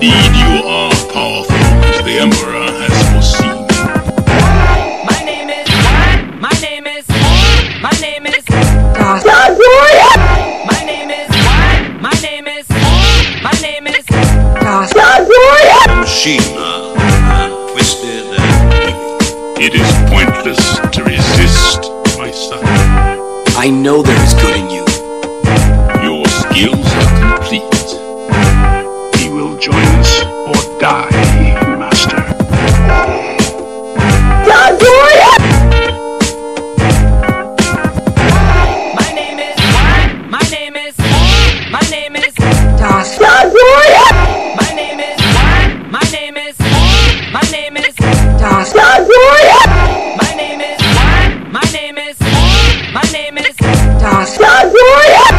Indeed, you are powerful, as the Emperor has foreseen. My name is Shima, twisted and evil. It is pointless to resist, my son. I know there is good in you. Your skills are complete. He will join us or die, Master. Doss.